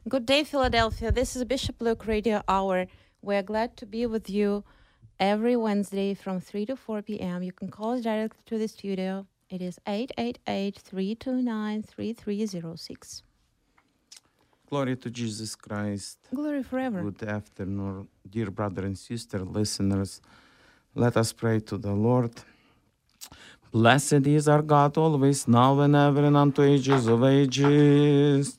Good day, Philadelphia. This is Bishop Luke Radio Hour. We're glad to be with you every Wednesday from 3 to 4 p.m. You can call us directly to the studio. It is 888-329-3306. Glory to Jesus Christ. Glory forever. Good afternoon, dear brother and sister listeners. Let us pray to the Lord. Blessed is our God always, now and ever, and unto ages of ages.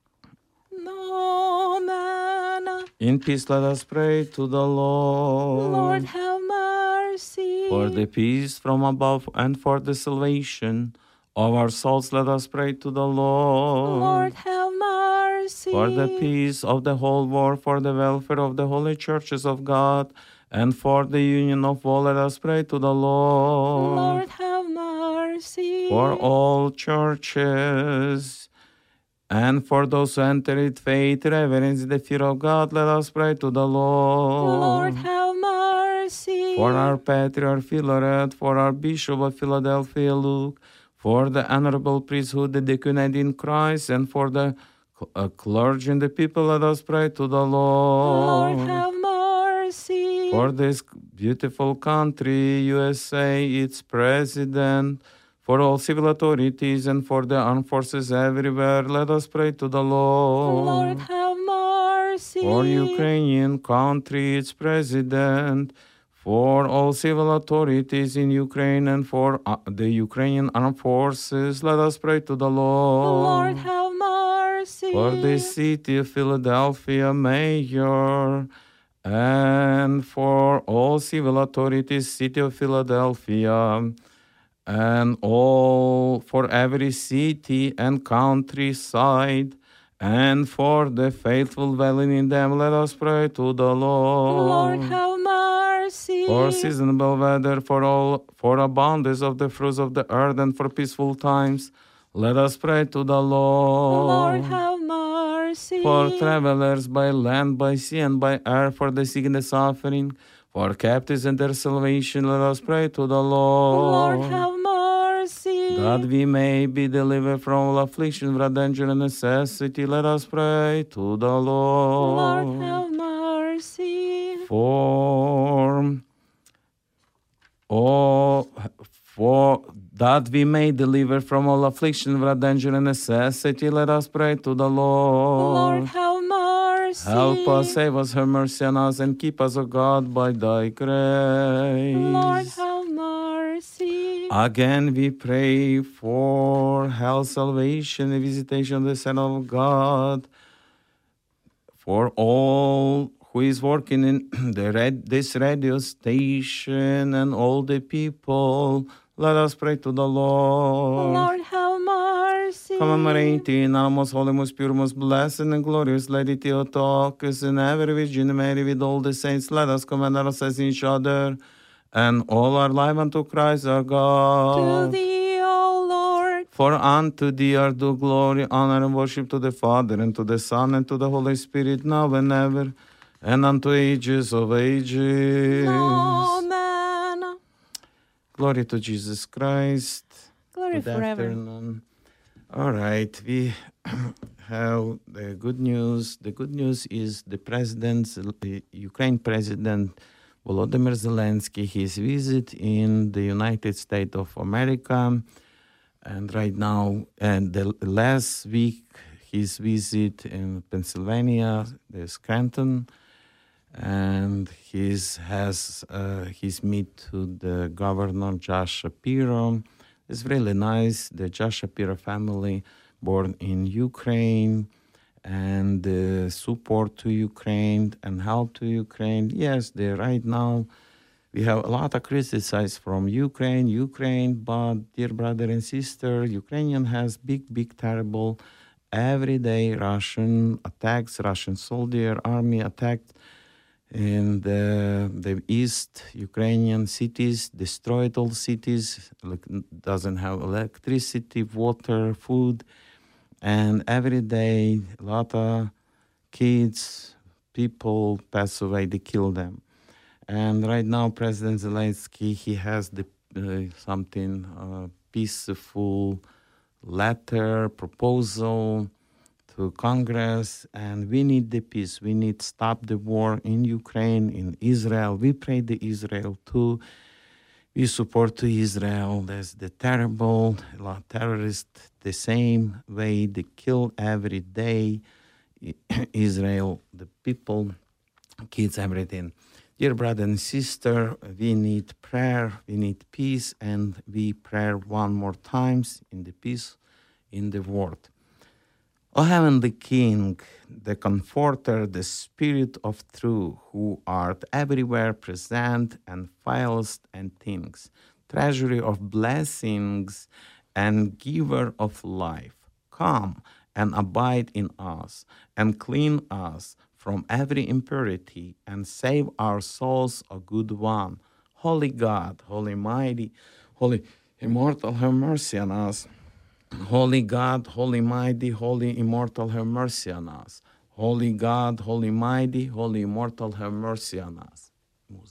Amen. In peace let us pray to the Lord. Lord, have mercy. For the peace from above and for the salvation of our souls, let us pray to the Lord. Lord, have mercy. For the peace of the whole world, for the welfare of the holy churches of God, and for the union of all, let us pray to the Lord. Lord, have mercy. For all churches, and for those who enter with faith, reverence, the fear of God, let us pray to the Lord. Lord, have mercy. For our Patriarch Philaret, for our Bishop of Philadelphia, Luke, for the honorable priesthood, the deaconate in Christ, and for the clergy and the people, let us pray to the Lord. Lord, have mercy. For this beautiful country, USA, its president, for all civil authorities, and for the armed forces everywhere, let us pray to the Lord. Lord, have mercy. For Ukrainian country, its president, for all civil authorities in Ukraine, and for the Ukrainian armed forces, let us pray to the Lord. Lord, have mercy. For the city of Philadelphia mayor, and for all civil authorities, city of Philadelphia, and all for every city and countryside, and for the faithful dwelling in them, let us pray to the Lord. Lord, have mercy. For seasonable weather, for abundance of the fruits of the earth, and for peaceful times, let us pray to the Lord. Lord, have mercy. For travelers by land, by sea, and by air, for the sick and the suffering, for captives and their salvation, let us pray to the Lord. Lord, have mercy. That we may be delivered from all affliction, wrath, danger, and necessity, let us pray to the Lord. Lord, have mercy. For that we may deliver from all affliction, wrath, danger, and necessity, let us pray to the Lord. Lord, have mercy. Help us, save us, have mercy on us, and keep us, O God, by thy grace. Lord, have mercy. Again we pray for health, salvation, and visitation of the Son of God, for all who is working in this radio station, and all the people, let us pray to the Lord. Lord, have mercy. Commemorating our most holy, most pure, most blessed, and glorious Lady Theotokos, and every Virgin Mary with all the saints, let us commend ourselves in each other, and all our life unto Christ our God. To thee, O Lord. For unto thee are due glory, honor, and worship to the Father, and to the Son, and to the Holy Spirit, now and ever, and unto ages of ages. Amen. Glory to Jesus Christ. Glory Good forever. afternoon. All right, we have the good news. The good news is the Ukraine President Volodymyr Zelensky, his visit in the United States of America, and right now, and the last week, his visit in Pennsylvania, the Scranton, and his meet to the governor Josh Shapiro. It's really nice. The Josh Shapiro family, born in Ukraine, and support to Ukraine and help to Ukraine. Yes, right now we have a lot of criticism from Ukraine, but dear brother and sister, Ukrainian has big, terrible, everyday Russian attacks, Russian soldier army attacked in the east Ukrainian cities, destroyed all cities, doesn't have electricity, water, food, and every day a lot of kids, people pass away, they kill them. And right now President Zelensky, he has something peaceful letter, proposal to Congress, and we need the peace. We need to stop the war in Ukraine, in Israel. We pray to Israel too. We support to Israel. There's the terrible terrorists, the same way they kill every day. Israel, the people, kids, everything. Dear brother and sister, we need prayer, we need peace, and we pray one more times in the peace in the world. O Heavenly King, the Comforter, the Spirit of Truth, who art everywhere present and fillest and things, treasury of blessings and giver of life, come and abide in us and clean us from every impurity and save our souls, O good one. Holy God, Holy Mighty, Holy Immortal, have mercy on us. Holy God, Holy Mighty, Holy Immortal, have mercy on us. Holy God, Holy Mighty, Holy Immortal, have mercy on us. Music.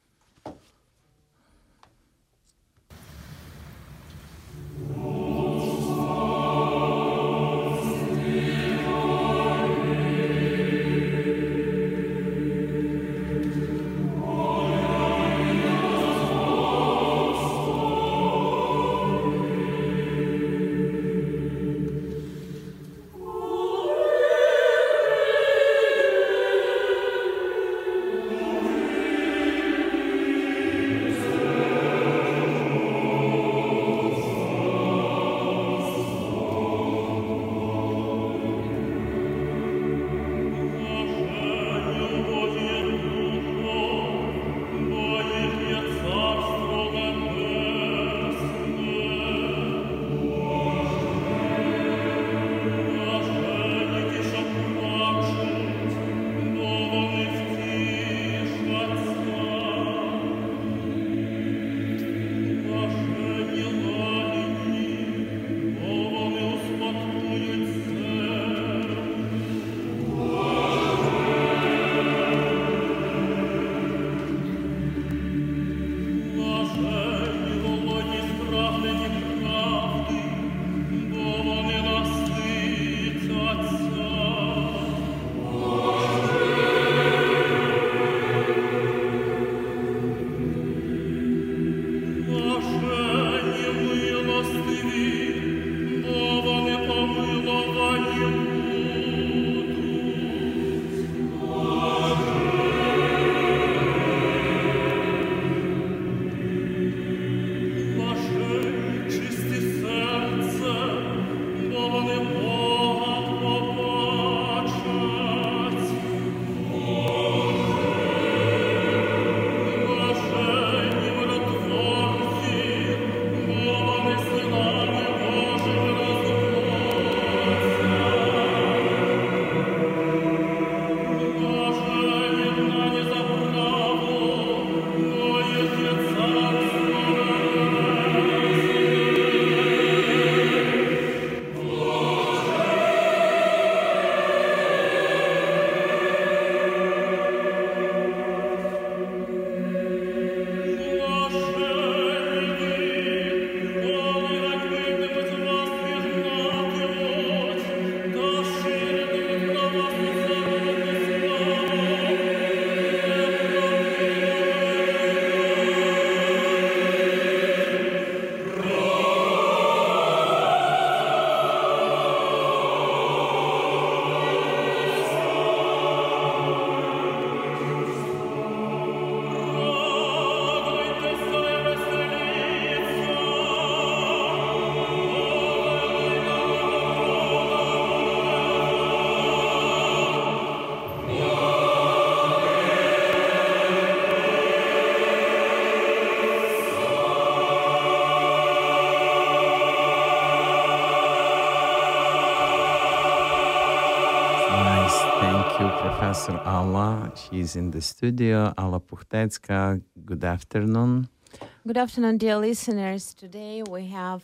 Professor Alla. She's in the studio. Alla Puchtecka. Good afternoon. Good afternoon, dear listeners. Today we have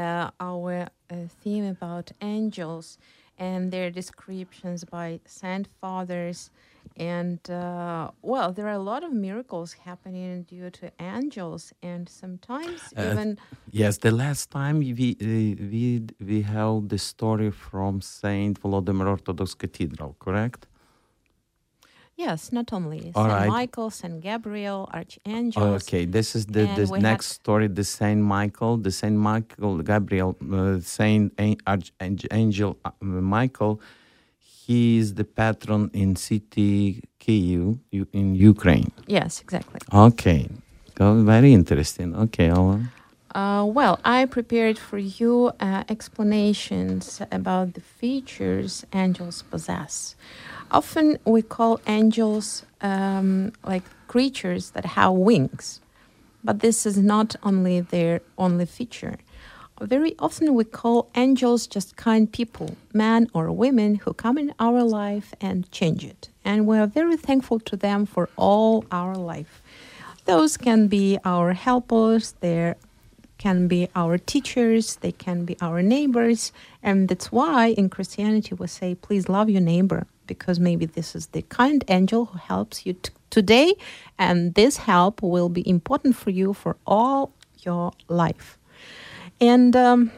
our theme about angels and their descriptions by Saint Fathers And well, there are a lot of miracles happening due to angels, and sometimes even Yes, the last time we have the story from Saint Volodymyr Orthodox Cathedral, correct? yes, not only All Saint right. Michael, Saint Gabriel, archangels, Okay, this is the and we next story. The Saint Michael, Gabriel, Archangel Michael. He is the patron in city Kyiv in Ukraine. yes, exactly. Okay, very interesting. Okay, Alan. Well, I prepared for you explanations about the features angels possess. Often we call angels like creatures that have wings, but this is not only their only feature. Very often we call angels just kind people, men or women who come in our life and change it. And we are very thankful to them for all our life. Those can be our helpers, they can be our teachers, they can be our neighbors. And that's why in Christianity we say, please love your neighbor, because maybe this is the kind angel who helps you today, and this help will be important for you for all your life. And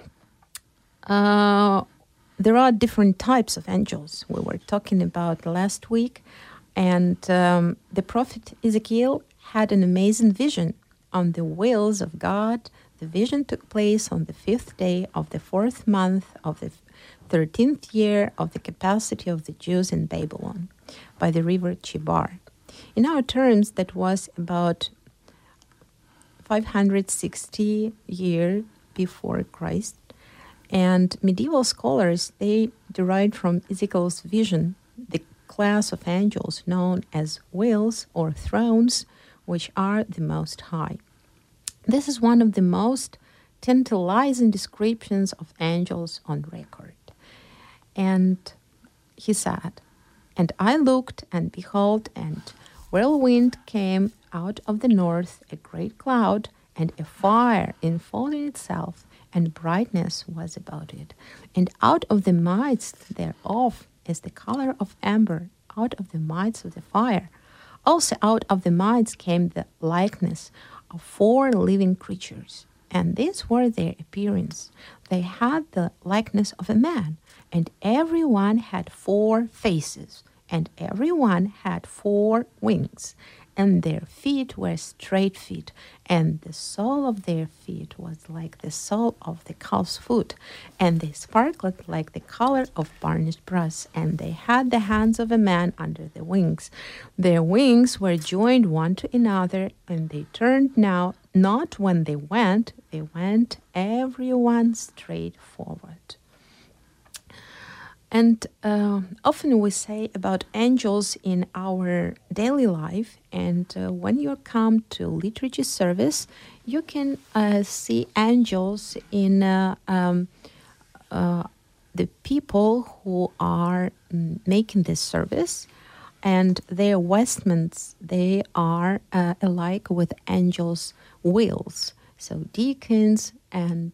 there are different types of angels we were talking about last week. And the prophet Ezekiel had an amazing vision on the wheels of God. The vision took place on the 5th day of the 4th month of the 13th year of the capacity of the Jews in Babylon by the river Chebar. In our terms, that was about 560 years before Christ. And medieval scholars, they derived from Ezekiel's vision the class of angels known as wheels or thrones, which are the Most High. This is one of the most tantalizing descriptions of angels on record. And he said, "And I looked, and behold, and whirlwind came out of the north, a great cloud, and a fire enfolding itself, and brightness was about it. And out of the midst thereof is the color of amber, out of the midst of the fire. Also out of the midst came the likeness of 4 living creatures, and these were their appearance. They had the likeness of a man, and every one had 4 faces, and every one had 4 wings, and their feet were straight feet, and the sole of their feet was like the sole of the calf's foot, and they sparkled like the color of burnished brass, and they had the hands of a man under the wings. Their wings were joined one to another, and they turned now not when they went every one straight forward." And often we say about angels in our daily life, and when you come to liturgy service, you can see angels in the people who are making this service, and their vestments, they are alike with angels' wheels. So deacons and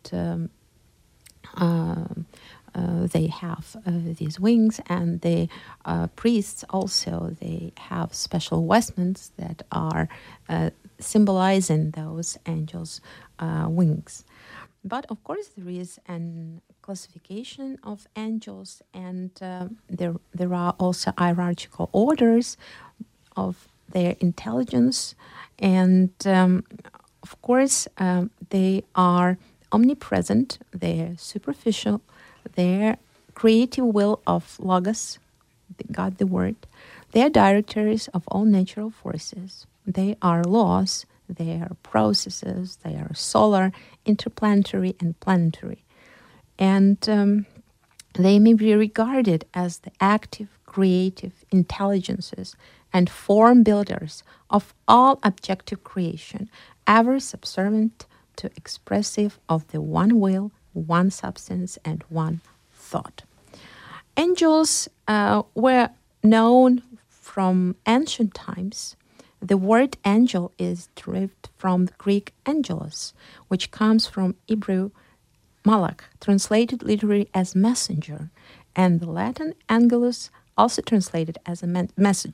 they have these wings, and the priests also, they have special vestments that are symbolizing those angels' wings. But of course there is an classification of angels, and there are also hierarchical orders of their intelligence, and of course they are omnipresent, they're superficial, their creative will of Logos, God the Word. They are directors of all natural forces. They are laws, they are processes, they are solar, interplanetary, and planetary. And they may be regarded as the active, creative intelligences and form builders of all objective creation, ever subservient to expressive of the one will, one substance, and one thought. Angels were known from ancient times. The word angel is derived from the Greek angelos, which comes from Hebrew malach, translated literally as messenger, and the Latin angelus, also translated as a messenger.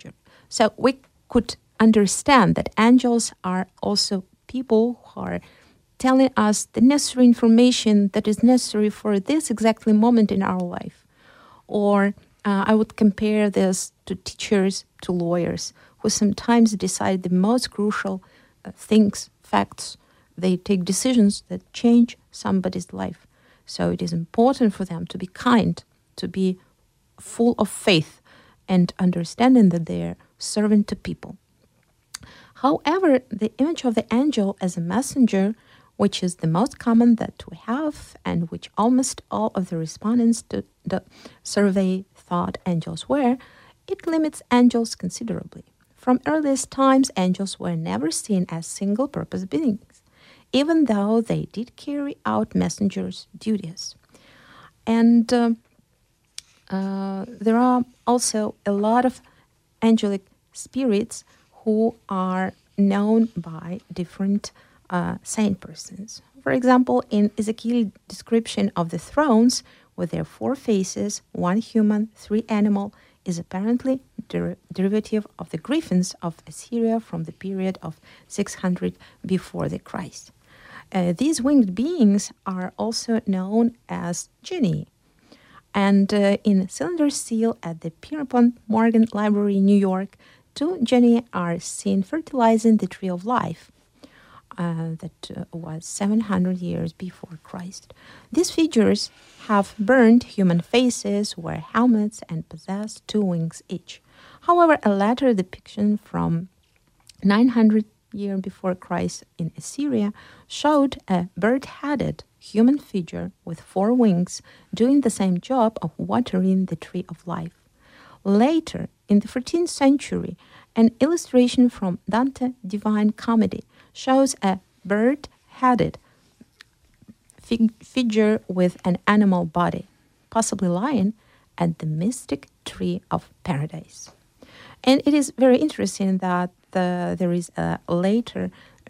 So we could understand that angels are also people who are telling us the necessary information that is necessary for this exactly moment in our life. Or I would compare this to teachers, to lawyers, who sometimes decide the most crucial things, facts. They take decisions that change somebody's life. So it is important for them to be kind, to be full of faith and understanding that they are serving to people. However, the image of the angel as a messenger, which is the most common that we have and which almost all of the respondents to the survey thought angels were, it limits angels considerably. From earliest times, angels were never seen as single-purpose beings, even though they did carry out messengers' duties. And there are also a lot of angelic spirits who are known by different saint persons. For example, in Ezekiel's description of the thrones with their 4 faces, 1 human, 3 animal, is apparently derivative of the griffins of Assyria from the period of 600 before the Christ. These winged beings are also known as genii. And in Cylinder Seal at the Pierpont Morgan Library in New York, 2 genii are seen fertilizing the tree of life. That was 700 years before Christ. These figures have burned human faces, wear helmets, and possess 2 wings each. However, a later depiction from 900 years before Christ in Assyria showed a bird-headed human figure with 4 wings doing the same job of watering the tree of life. Later, in the 14th century, an illustration from Dante's Divine Comedy shows a bird-headed figure with an animal body, possibly lying at the mystic tree of paradise. And it is very interesting that there is a later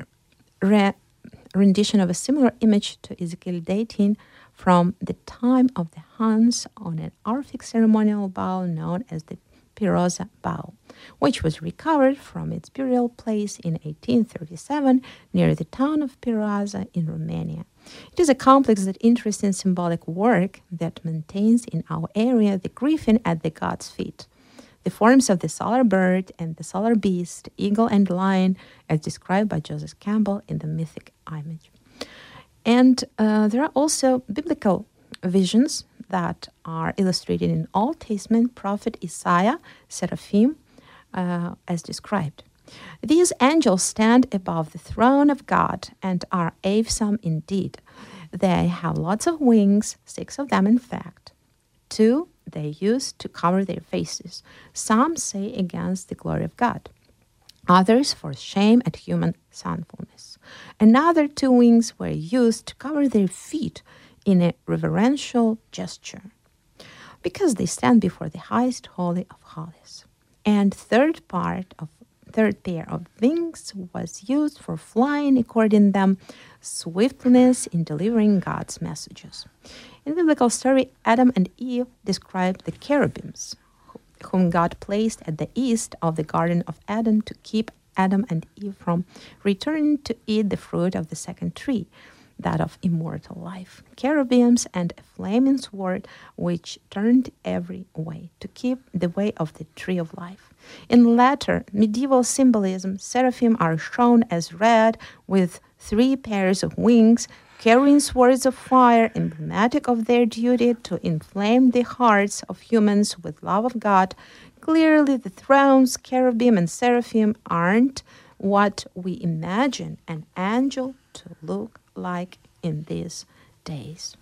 rendition of a similar image to Ezekiel 18 from the time of the Huns on an Orphic ceremonial bowl known as the Pirosa bowl, which was recovered from its burial place in 1837 near the town of Pirosa in Romania. It is a complex and interesting symbolic work that maintains in our area the griffin at the god's feet, the forms of the solar bird and the solar beast, eagle and lion, as described by Joseph Campbell in the mythic image. And there are also biblical visions that are illustrated in Old Testament prophet Isaiah, seraphim, as described. These angels stand above the throne of God and are awesome indeed. They have lots of wings, 6 of them in fact. 2 they use to cover their faces. Some say against the glory of God. Others for shame at human sinfulness. Another 2 wings were used to cover their feet in a reverential gesture, because they stand before the highest holy of holies. And third pair of wings was used for flying, according them swiftness in delivering God's messages. In the biblical story, Adam and Eve described the cherubims, whom God placed at the east of the Garden of Eden to keep Adam and Eve from returning to eat the fruit of the second tree, that of immortal life. Cherubims and a flaming sword which turned every way to keep the way of the tree of life. In later medieval symbolism, seraphim are shown as red with 3 pairs of wings, carrying swords of fire, emblematic of their duty to inflame the hearts of humans with love of God. Clearly, the thrones, cherubim, and seraphim aren't what we imagine an angel to look like in these days.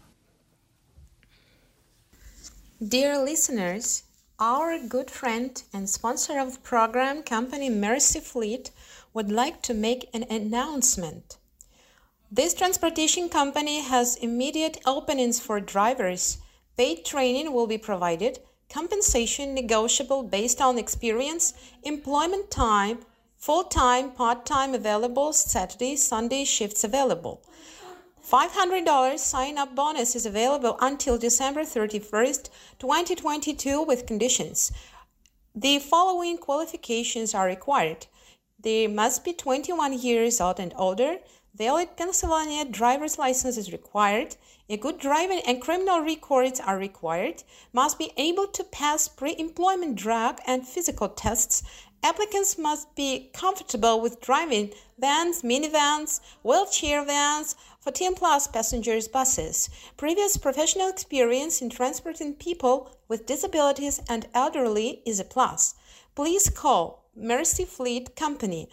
Dear listeners, our good friend and sponsor of the program, company Mercy Fleet, would like to make an announcement. This transportation company has immediate openings for drivers. Paid training will be provided, compensation negotiable based on experience, employment time, full-time, part-time available, Saturday, Sunday shifts available. $500 sign-up bonus is available until December 31st, 2022 with conditions. The following qualifications are required. They must be 21 years old and older. Valid Pennsylvania driver's license is required. A good driving and criminal records are required. Must be able to pass pre-employment drug and physical tests. Applicants must be comfortable with driving vans, minivans, wheelchair vans, 14-plus passengers buses. Previous professional experience in transporting people with disabilities and elderly is a plus. Please call Mercy Fleet Company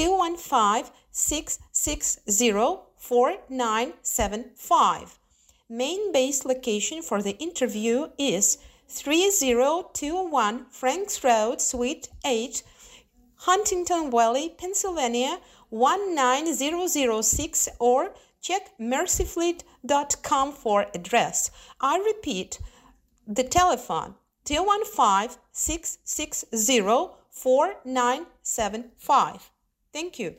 215-660-4975. Main base location for the interview is 3021 Franks Road, Suite 8, Huntington Valley, Pennsylvania 19006, or check mercyfleet.com for address. I repeat, the telephone 215-660-4975. Thank you.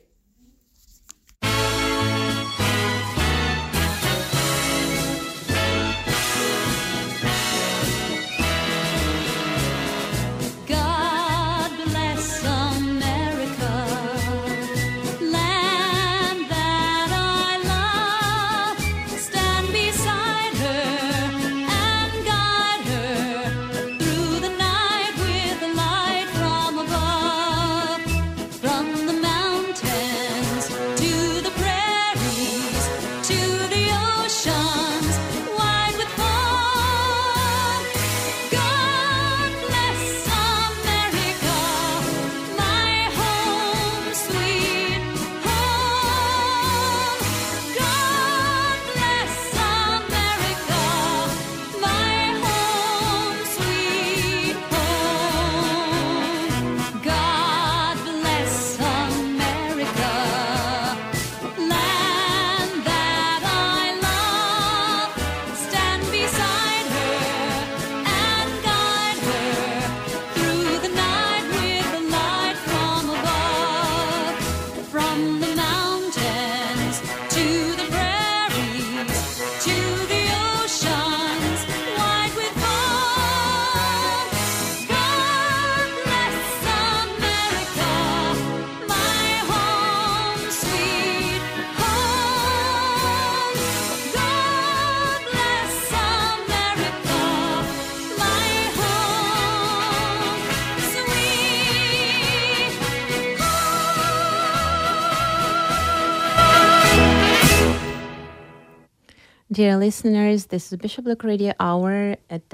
Dear listeners, this is Bishop Luke Radio Hour at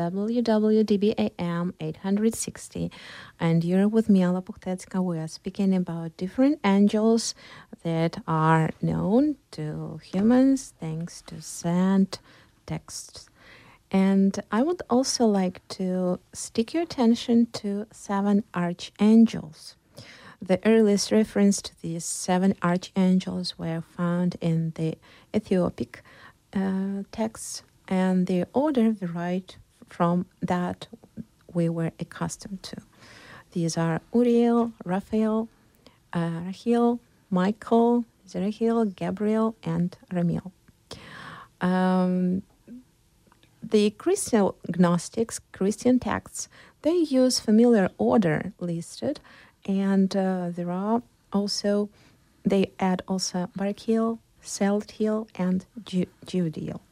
WWDBAM 860, and you're with me, Alla Puchtetska. We are speaking about different angels that are known to humans thanks to saint texts. And I would also like to stick your attention to 7 archangels. The earliest reference to these 7 archangels were found in the Ethiopic texts, and the order varied from that we were accustomed to. These are Uriel, Raphael, Rachiel, Michael, Zerachiel, Gabriel, and Ramiel. The Christian Gnostics, Christian texts, they use familiar order listed, and there are also, they add also Barachiel, Saltiel, and Judiel.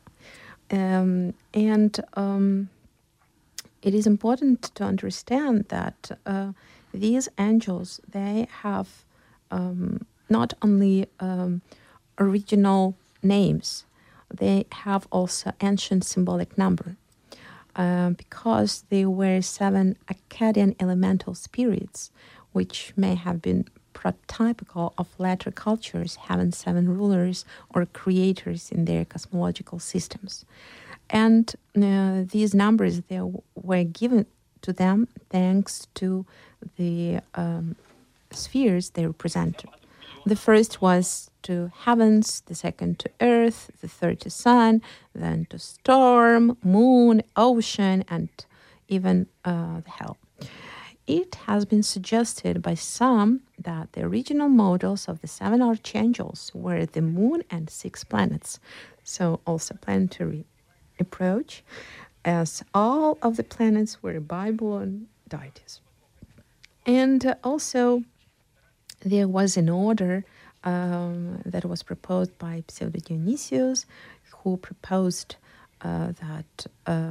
It is important to understand that these angels, they have not only original names, they have also ancient symbolic number, because they were 7 Akkadian elemental spirits, which may have been prototypical of later cultures having 7 rulers or creators in their cosmological systems. And these numbers, they were given to them thanks to the spheres they represent. The first was to heavens, the second to earth, the third to sun, then to storm, moon, ocean, and even the hell. It has been suggested by some that the original models of the 7 archangels were the moon and 6 planets, so also planetary approach, as all of the planets were Babylon deities. And also, there was an order that was proposed by Pseudo Dionysius, who proposed that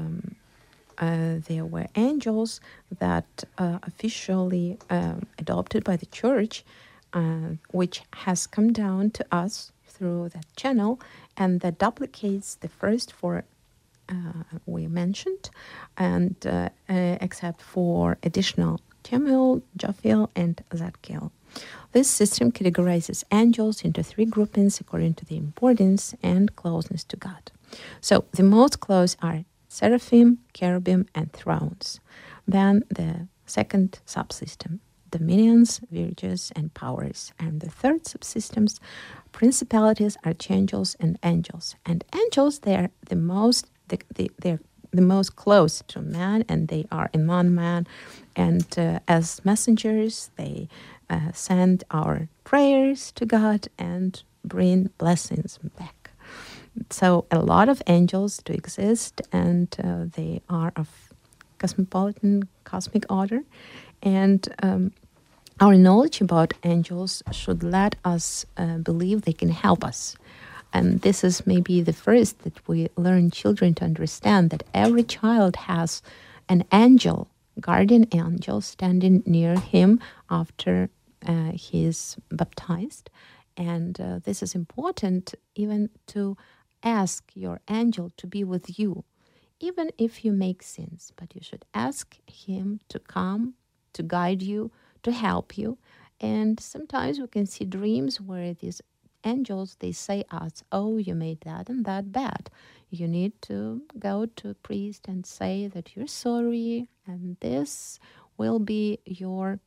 there were angels that officially adopted by the church, which has come down to us through that channel, and that duplicates the first four we mentioned, and except for additional Temuel, Jophiel, and Zadkiel. This system categorizes angels into three groupings according to the importance and closeness to God. So the most close are seraphim, cherubim, and thrones. Then the second subsystem, dominions, virtues, and powers. And the third subsystems, principalities, archangels, and angels. And angels, they are the most they're the most close to man, and they are among man. And as messengers, they send our prayers to God and bring blessings back. So a lot of angels do exist, and they are of cosmopolitan, cosmic order. And our knowledge about angels should let us believe they can help us. And this is maybe the first that we learn children to understand, that every child has an angel, guardian angel, standing near him after he is baptized. And this is important even to ask your angel to be with you, even if you make sins. But you should ask him to come, to guide you, to help you. And sometimes we can see dreams where these angels, they say us, oh, you made that and that bad. You need to go to a priest and say that you're sorry, and this will be your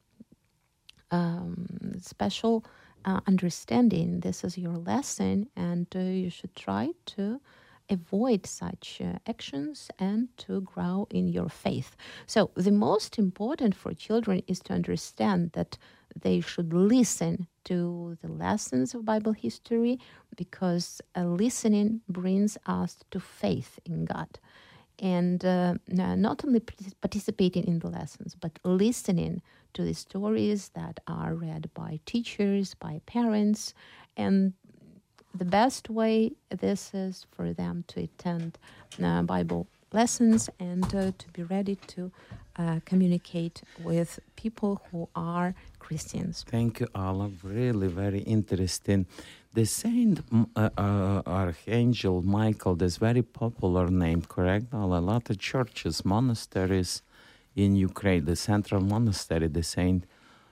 special understanding. This is your lesson, and you should try to avoid such actions and to grow in your faith. So the most important for children is to understand that they should listen to the lessons of Bible history, because listening brings us to faith in God. And not only participating in the lessons, but listening to the stories that are read by teachers, by parents. And the best way this is for them to attend Bible lessons and to be ready to communicate with people who are Christians. Thank you, Alla. Really very interesting. The Saint Archangel Michael, this very popular name, correct? A lot of churches, monasteries in Ukraine, the central monastery, the Saint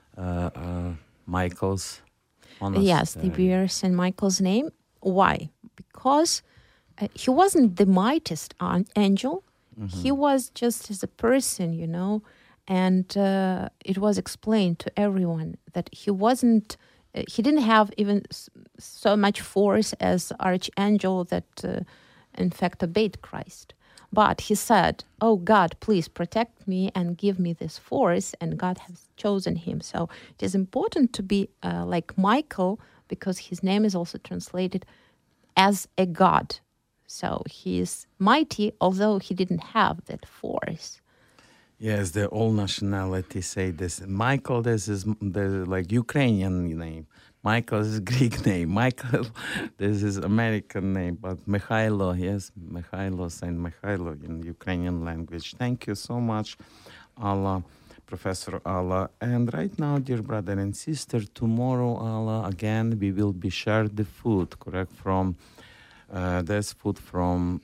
Michael's monastery. Yes, they bear Saint Michael's name. Why? Because he wasn't the mightiest angel. Mm-hmm. He was just as a person, you know, and it was explained to everyone that he didn't have even so much force as Archangel that in fact obeyed Christ. But he said, oh God, please protect me and give me this force, and God has chosen him. So it is important to be like Michael, because his name is also translated as a God. So he is mighty, although he didn't have that force. Yes, the all nationality say this. Michael, this is the like Ukrainian name. Michael is Greek name. Michael, this is American name. But Mikhailo, yes, Mikhailo, Saint Mikhailo in Ukrainian language. Thank you so much, Alla, Professor Alla. And right now, dear brother and sister, tomorrow, Alla, again, we will be shared the food, correct, from there's food from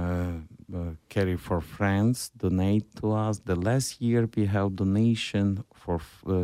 Carry for Friends, donate to us. The last year we have donation for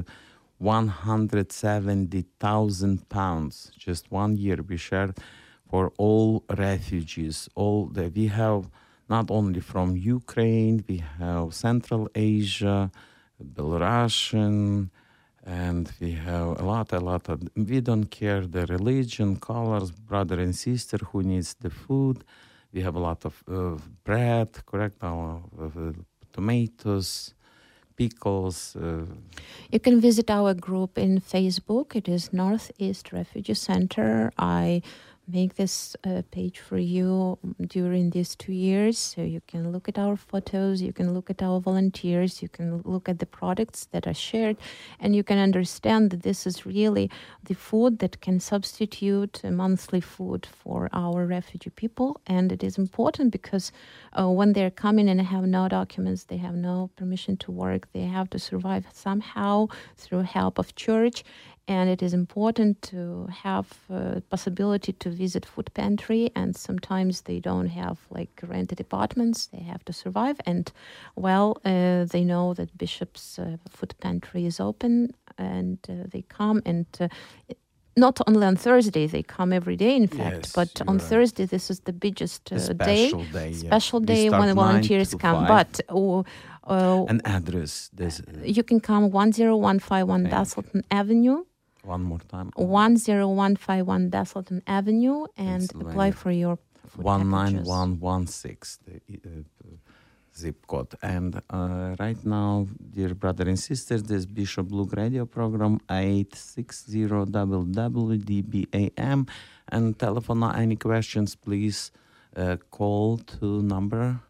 170,000 pounds. Just 1 year we shared for all refugees. We have not only from Ukraine, we have Central Asia, Belarusian, and we have a lot of, we don't care the religion, colors, brother and sister who needs the food. We have a lot of bread, correct, tomatoes, pickles. You can visit our group in Facebook. It is Northeast Refugee Center. I make this page for you during these 2 years, so you can look at our photos, you can look at our volunteers, you can look at the products that are shared, and you can understand that this is really the food that can substitute a monthly food for our refugee people. And it is important because when they're coming and have no documents, they have no permission to work, they have to survive somehow through help of church. And it is important to have possibility to visit food pantry, and sometimes they don't have like rented apartments, they have to survive. And they know that Bishop's food pantry is open, and they come, and not only on Thursday, they come every day, in fact, Yes, but on you're right. Thursday, this is the biggest day, special We day start when the 9 volunteers to come. 5. But An address. There's you can come 10151 Thank you. Dasselton Avenue, one more time. 10151 Dasselton Avenue, and apply Pennsylvania. for your food packages. 19116, the zip code. And right now, dear brother and sisters, this Bishop Luke radio program 860 WWDBAM, and telephone any questions, please call to number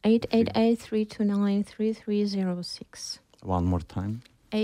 888-329-3306. one more time.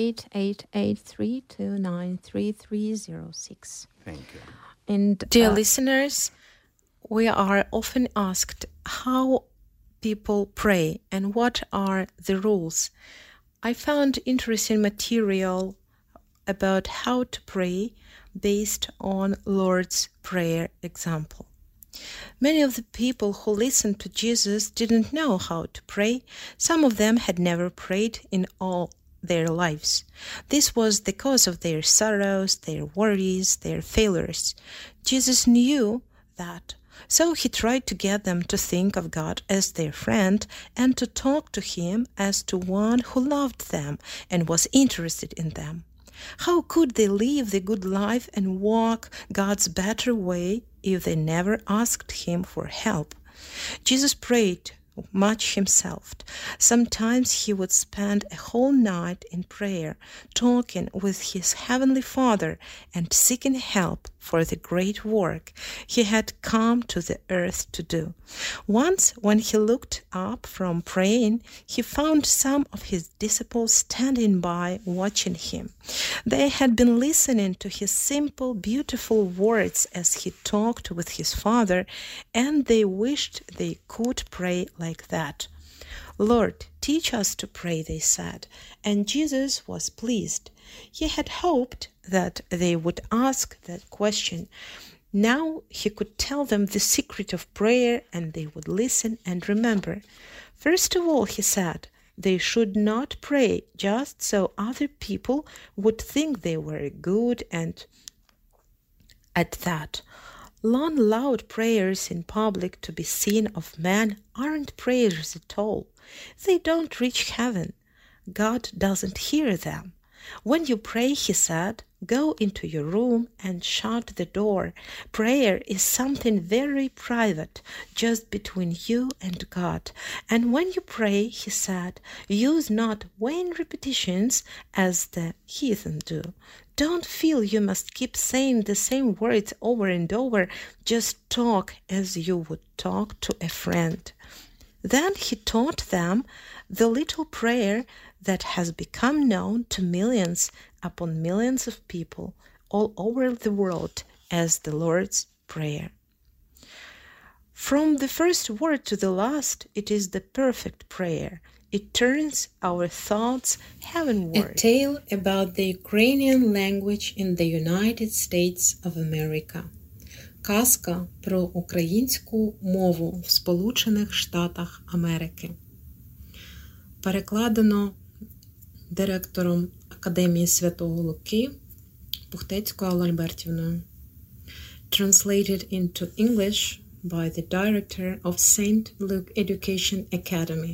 888-329-3306. Thank you. And Dear listeners, we are often asked how people pray and what are the rules. I found interesting material about how to pray based on Lord's Prayer example. Many of the people who listened to Jesus didn't know how to pray. Some of them had never prayed in all their lives. This was the cause of their sorrows, their worries, their failures. Jesus knew that, so he tried to get them to think of God as their friend and to talk to him as to one who loved them and was interested in them. How could they live the good life and walk God's better way if they never asked him for help? Jesus prayed much himself. Sometimes he would spend a whole night in prayer, talking with his heavenly Father and seeking help for the great work he had come to the earth to do. Once, when he looked up from praying, he found some of his disciples standing by watching him. They had been listening to his simple, beautiful words as he talked with his Father, and they wished they could pray like that. Lord, teach us to pray, they said, and Jesus was pleased. He had hoped that they would ask that question. Now he could tell them the secret of prayer, and they would listen and remember. First of all, he said, they should not pray just so other people would think they were good, and at that, long, loud prayers in public to be seen of men aren't prayers at all. They don't reach heaven. God doesn't hear them. When you pray, he said, go into your room and shut the door. Prayer is something very private, just between you and God. And when you pray, he said, use not vain repetitions as the heathen do. Don't feel you must keep saying the same words over and over. Just talk as you would talk to a friend. Then he taught them the little prayer that has become known to millions upon millions of people all over the world as the Lord's Prayer. From the first word to the last, it is the perfect prayer. It turns our thoughts heavenward. A tale about the Ukrainian language in the United States of America. Казка про українську мову в Сполучених Штатах Америки. Перекладено директором Академії Святого Луки Пухтецькою Аллою Альбертівною. Translated into English by the director of St. Luke Education Academy.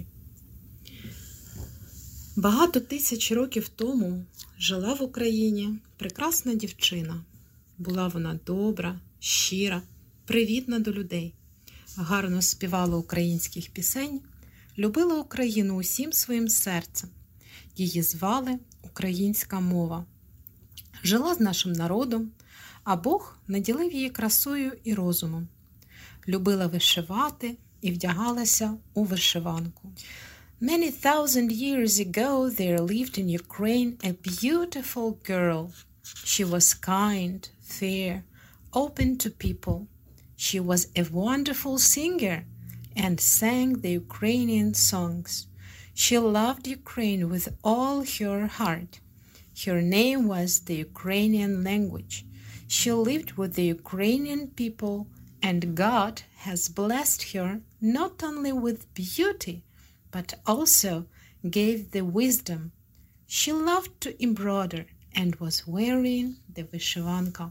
Багато тисяч років тому жила в Україні прекрасна дівчина. Була вона добра, щира, привітна до людей, гарно співала українських пісень, любила Україну усім своїм серцем. Її звали Українська мова. Жила з нашим народом, а Бог наділив її красою і розумом. Любила вишивати і вдягалася у вишиванку. Many thousand years ago there lived in Ukraine a beautiful girl. She was kind, fair, open to people. She was a wonderful singer and sang the Ukrainian songs. She loved Ukraine with all her heart. Her name was the Ukrainian language. She lived with the Ukrainian people, and God has blessed her not only with beauty, but also gave the wisdom. She loved to embroider and was wearing the вишиванка.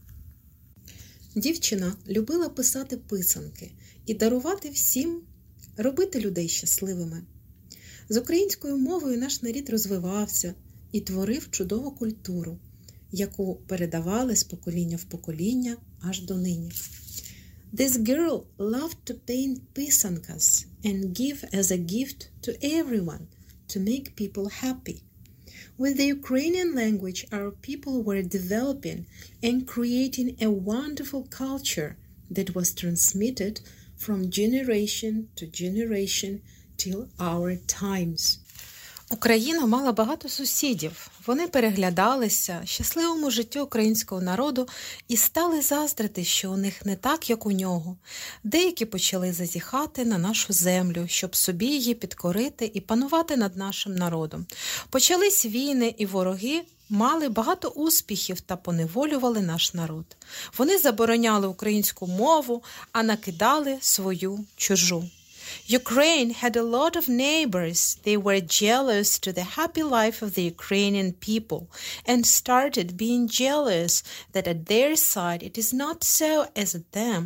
Дівчина любила писати писанки і дарувати всім, робити людей щасливими. З українською мовою наш народ розвивався і творив чудову культуру, яку передавали з покоління в покоління аж до нині. This girl loved to paint pisankas and give as a gift to everyone to make people happy. With the Ukrainian language, our people were developing and creating a wonderful culture that was transmitted from generation to generation till our times. Україна мала багато сусідів. Вони переглядалися щасливому життю українського народу і стали заздрити, що у них не так, як у нього. Деякі почали зазіхати на нашу землю, щоб собі її підкорити і панувати над нашим народом. Почались війни, і вороги мали багато успіхів та поневолювали наш народ. Вони забороняли українську мову, а накидали свою чужу. Ukraine had a lot of neighbors. They were jealous to the happy life of the Ukrainian people and started being jealous that at their side it is not so as at them.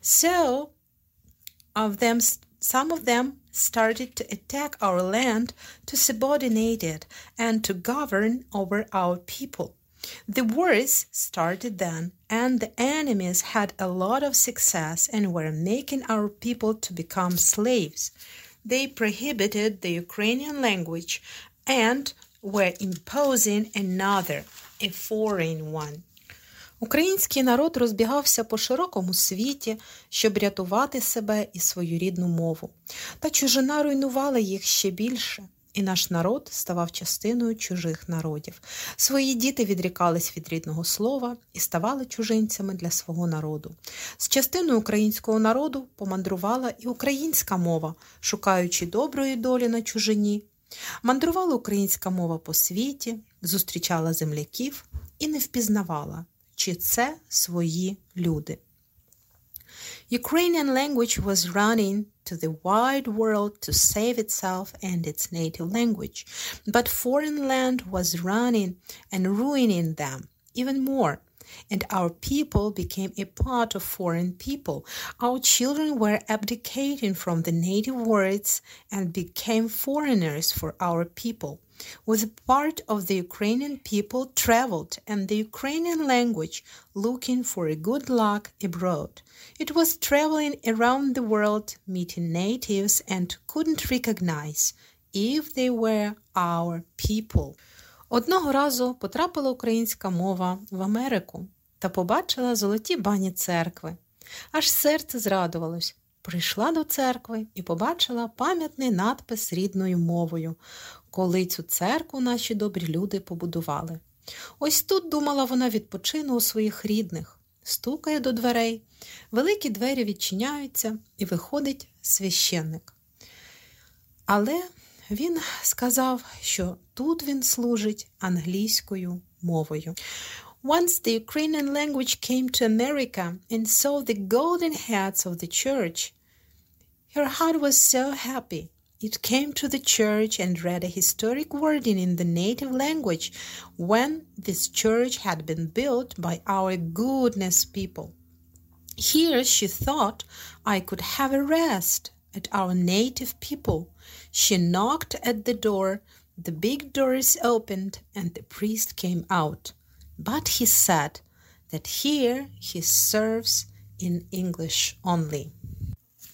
Some of them started to attack our land, to subordinate it, and to govern over our people. The wars started then, and the enemies had a lot of success and were making our people to become slaves. They prohibited the Ukrainian language and were imposing another, a foreign one. Український народ розбігався по широкому світі, щоб рятувати себе і свою рідну мову. Та чужина руйнувала їх ще більше. І наш народ ставав частиною чужих народів. Свої діти відрікались від рідного слова і ставали чужинцями для свого народу. З частиною українського народу помандрувала і українська мова, шукаючи доброї долі на чужині. Мандрувала українська мова по світі, зустрічала земляків і не впізнавала, чи це свої люди. Ukrainian language was running to the wide world to save itself and its native language, but foreign land was running and ruining them even more, and our people became a part of foreign people. Our children were abdicating from the native words and became foreigners for our people. With part of the Ukrainian people traveled and the Ukrainian language looking for a good luck abroad. It was traveling around the world, meeting natives and couldn't recognize if they were our people. Одного разу потрапила українська мова в Америку та побачила золоті бані церкви. Аж серце зрадувалось. Прийшла до церкви і побачила пам'ятний надпис рідною мовою, коли цю церкву наші добрі люди побудували. Ось тут, думала вона, відпочину у своїх рідних. Стукає до дверей, великі двері відчиняються і виходить священник. Але він сказав, що тут він служить англійською мовою. Once the Ukrainian language came to America and saw the golden heads of the church, her heart was so happy. It came to the church and read a historic wording in the native language when this church had been built by our goodness people. Here she thought I could have a rest at our native people. She knocked at the door, the big doors opened, and the priest came out. But he said that here he serves in English only.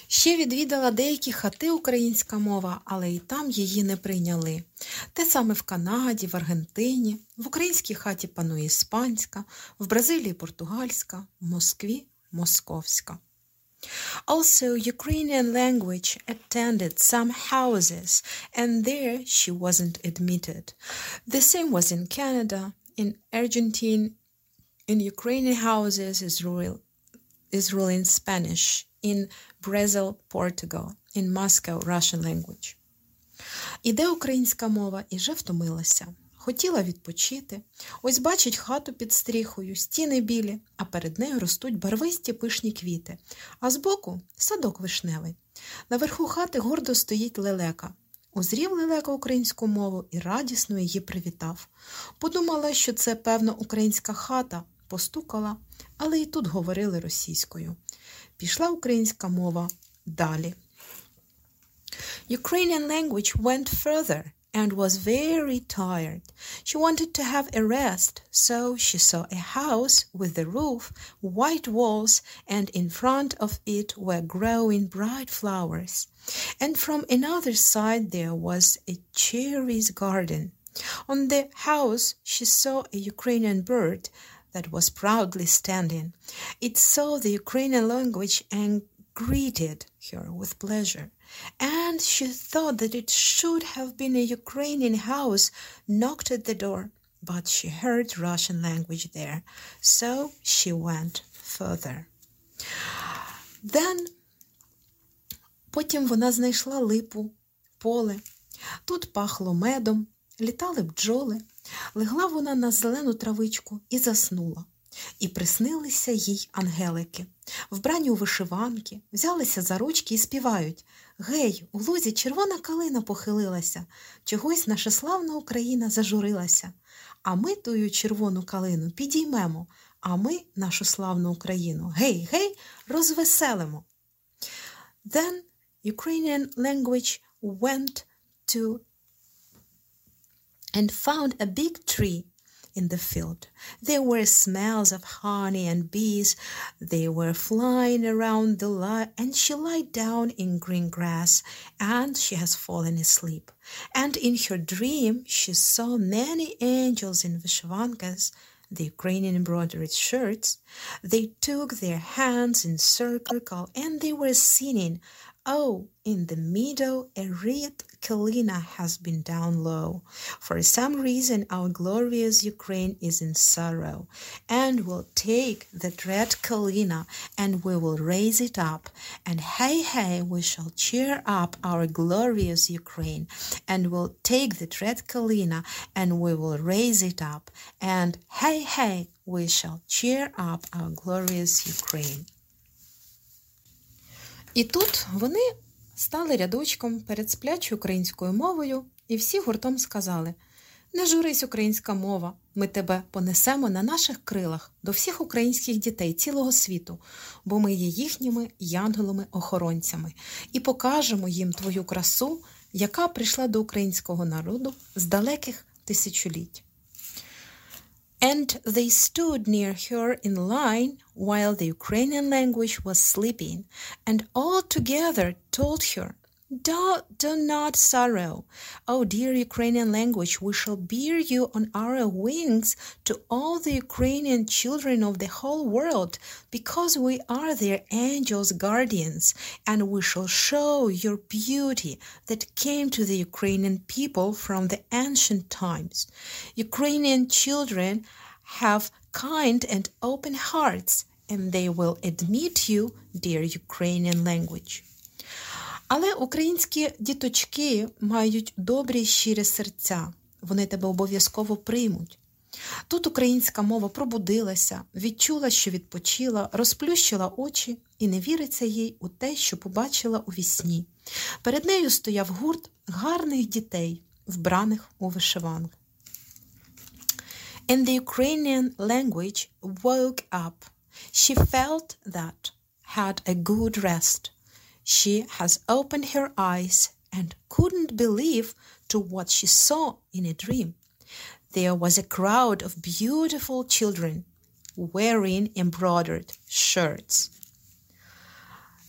Ще відвідала деякі хати українська мова, але і там її не прийняли. Те саме в Канаді, в Аргентині, в українській хаті панує іспанська, в Бразилії португальська, в Москві московська. Also, Ukrainian language attended some houses, and there she wasn't admitted. The same was in Canada, in Argentina. In Ukrainian houses is ruling Spanish. In Brazil, Portugal. In Moscow, Russian language. Іде українська мова і вже втомилася. Хотіла відпочити. Ось бачить хату під стріхою, стіни білі, а перед нею ростуть барвисті пишні квіти. А збоку садок вишневий. Наверху хати гордо стоїть лелека. Узрів лелека українську мову і радісно її привітав. Подумала, що це, певно, українська хата, постукала, але і тут говорили російською. Пішла українська мова далі. Ukrainian language went further and was very tired. She wanted to have a rest, so she saw a house with a roof, white walls, and in front of it were growing bright flowers. And from another side there was a cherries garden. On the house she saw a Ukrainian bird that was proudly standing. It saw the Ukrainian language and greeted her with pleasure. And she thought that it should have been a Ukrainian house, knocked at the door, but she heard Russian language there, so she went further. Then, потім вона знайшла липу, поле. Тут пахло медом, літали бджоли. Легла вона на зелену травичку і заснула. І приснилися їй ангелики. Вбрані у вишиванки, взялися за ручки і співають: «Гей, у лузі червона калина похилилася, чогось наша славна Україна зажурилася. А ми тую червону калину підіймемо, а ми нашу славну Україну, гей, гей, розвеселимо». Then Ukrainian language went to and found a big tree in the field. There were smells of honey and bees. They were flying around and she lied down in green grass, and she has fallen asleep. And in her dream she saw many angels in vishvankas, the Ukrainian embroidered shirts. They took their hands in circle and they were singing, "Oh, in the meadow a red kalina has been down low. For some reason our glorious Ukraine is in sorrow, and we'll take that red kalina and we will raise it up. And hey, hey, we shall cheer up our glorious Ukraine. And we'll take that red kalina and we will raise it up. And hey, hey, we shall cheer up our glorious Ukraine." І тут вони стали рядочком перед сплячою українською мовою, і всі гуртом сказали: «Не журись, українська мова, ми тебе понесемо на наших крилах до всіх українських дітей цілого світу, бо ми є їхніми янголами-охоронцями, і покажемо їм твою красу, яка прийшла до українського народу з далеких тисячоліть». And they stood near her in line while the Ukrainian language was sleeping, and all together told her, Do not sorrow. Oh, dear Ukrainian language, we shall bear you on our wings to all the Ukrainian children of the whole world, because we are their angels' guardians, and we shall show your beauty that came to the Ukrainian people from the ancient times. Ukrainian children have kind and open hearts, and they will admit you, dear Ukrainian language. Але українські діточки мають добрі щирі серця. Вони тебе обов'язково приймуть. Тут українська мова пробудилася, відчула, що відпочила, розплющила очі і не віриться їй у те, що побачила у вісні. Перед нею стояв гурт гарних дітей, вбраних у вишиванки. And the Ukrainian language woke up. She felt that, had a good rest. She has opened her eyes and couldn't believe to what she saw in a dream. There was a crowd of beautiful children wearing embroidered shirts.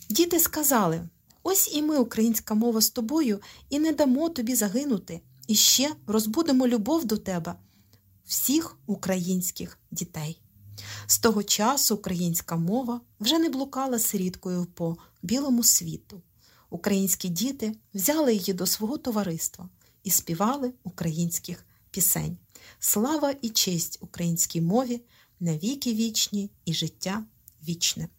Діти сказали: ось і ми, українська мова, з тобою, і не дамо тобі загинути, і ще розбудемо любов до тебе всіх українських дітей. З того часу українська мова вже не блукала сиріткою по білому світу. Українські діти взяли її до свого товариства і співали українських пісень. Слава і честь українській мові, навіки вічні і життя вічне.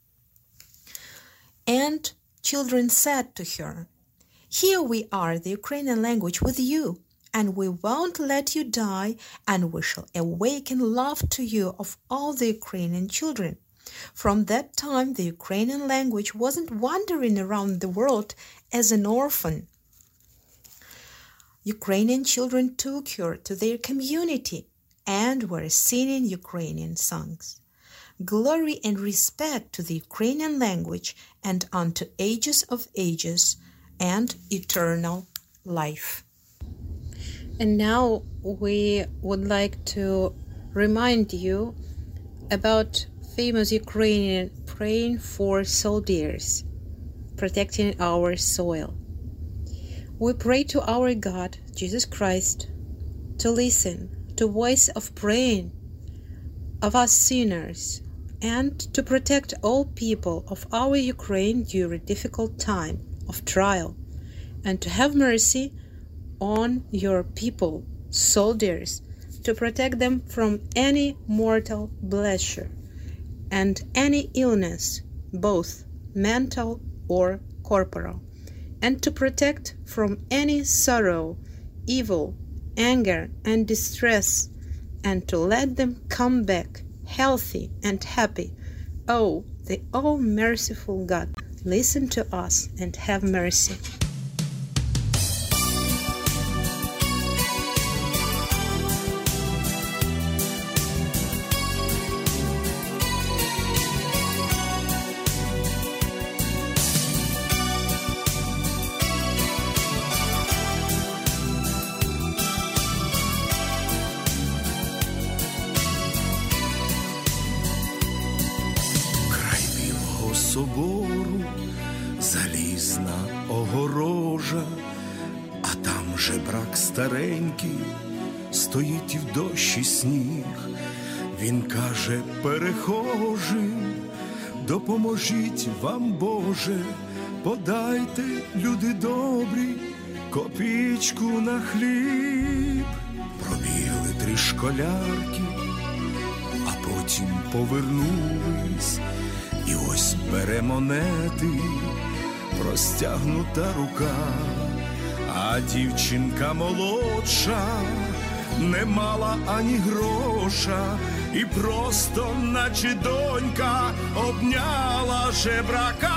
And children said to her, "Here we are, the Ukrainian language with you, and we won't let you die, and we shall awaken love to you of all the Ukrainian children." From that time, the Ukrainian language wasn't wandering around the world as an orphan. Ukrainian children took her to their community and were singing Ukrainian songs. Glory and respect to the Ukrainian language and unto ages of ages and eternal life. And now we would like to remind you about famous Ukrainian praying for soldiers, protecting our soil. We pray to our God, Jesus Christ, to listen to voice of praying of us sinners, and to protect all people of our Ukraine during difficult time of trial, and to have mercy on your people, soldiers, to protect them from any mortal blessure and any illness, both mental or corporal, and to protect from any sorrow, evil, anger, and distress, and to let them come back healthy and happy. Oh, the all-merciful God, listen to us and have mercy. Собору залізна огорожа, а там жебрак старенький, стоїть і в дощ і сніг. Він каже перехожим: допоможіть вам, Боже, подайте, люди добрі, копійку на хліб. Пробігли 3 школярки, а потім повернулись. І ось бере монети, простягнута рука, а дівчинка молодша не мала ані гроша, і просто, наче донька, обняла жебрака.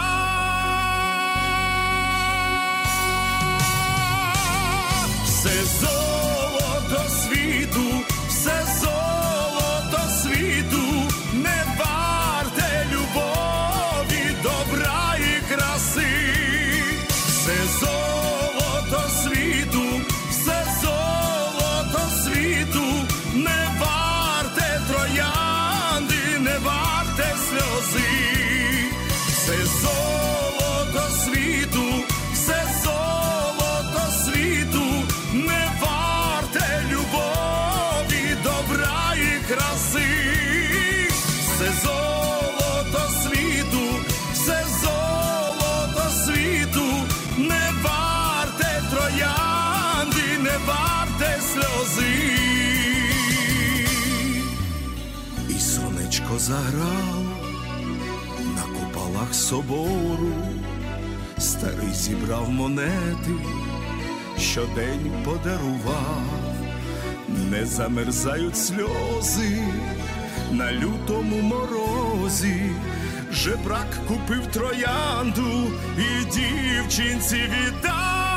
Все золото світу, все золото світу не варте любові, добра і краси. Все золото світу, все золото світу не варте троянди, не варте сльози. Все золото світу, все золото світу не варте любові, добра і краси. Все золото світу, все золото світу не варте троянди, не варте сльози. І сонечко заграло на куполах собору, старий зібрав монети, щодень подарував. Не замерзають сльози на лютому морозі, жебрак купив троянду і дівчинці віддав.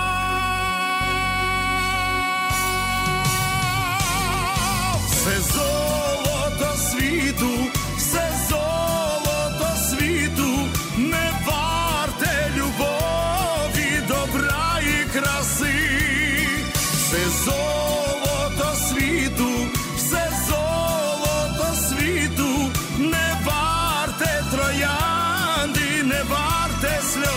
Все золото світу, все золото світу не варте любові, добра і краси. Все золото світу, все золото світу не варте троянди, не варте сльози.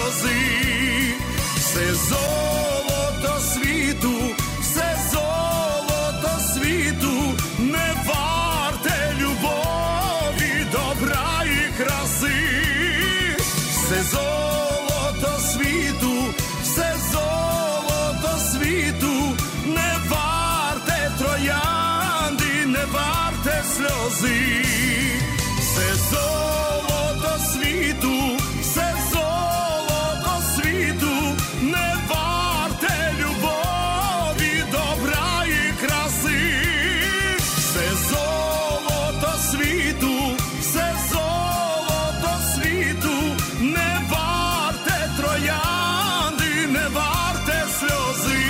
золото світу, все золото світу не варте любові, добра і краси. Все золото світу, все золото світу не варте троянди, не варте сльози. Все золото світу, все золото світу не варте любові, добра і краси. Все золото світу, все золото світу не варте троянди, не варте сльози.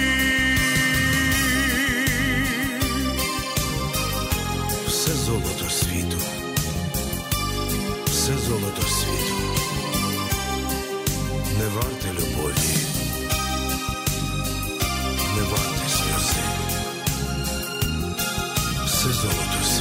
Все золото світу, все золото світу не варте любові, не варте сльози. Все золото світу.